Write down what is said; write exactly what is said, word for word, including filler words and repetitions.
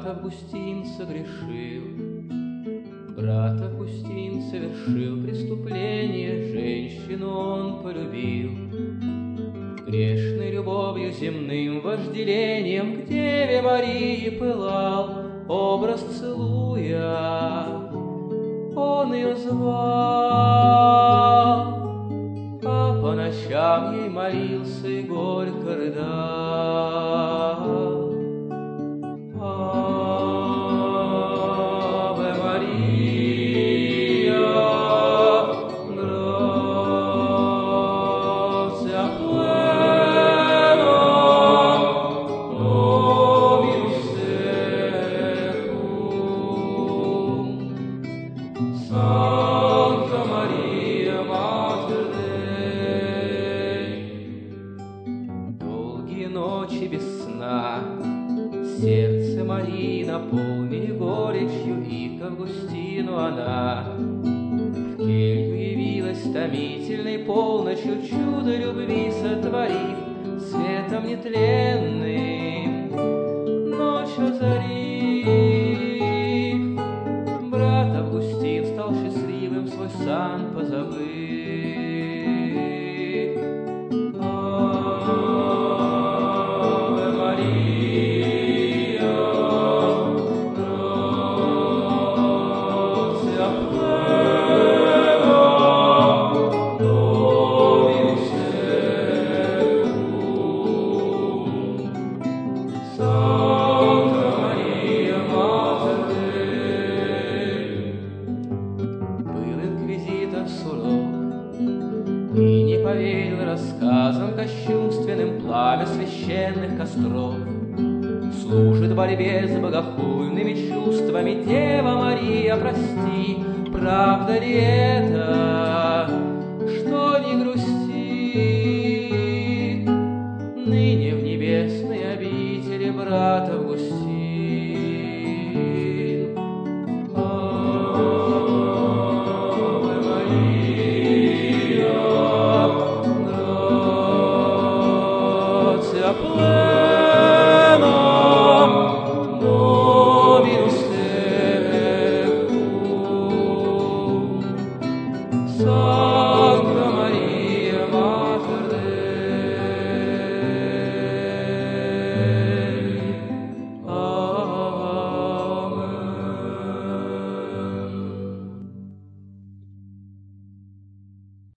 брат Августин согрешил. Брат Августин совершил преступление, женщину он полюбил. Грешной любовью земным вожделением к Деве Марии пылал, образ целуя, он ее звал, а по ночам ей молился и горько рыдал. Аве Мария, грация plena, Dominus tecum. Santa Maria, Mater Dei. Долгие ночи без сна сердце Марии наполнили горечью, и к Августину она в келью явилась томительной полночью, чудо любви сотворив светом нетленным, ночь озарив. Брат Августин стал счастливым, свой сан позабыв. Аве Мария, грация plena, Dominus tecum. Santa Maria, Mater Dei. Был инквизитор суров и не поверил рассказам кощунственным, пламя священных костров служит борьбе с богохульными чувствами. Дева Мария, прости, правда ли это, что не грустит ныне в небесной обители брат Августин? Аве Мария, грация plena, Dominus tecum.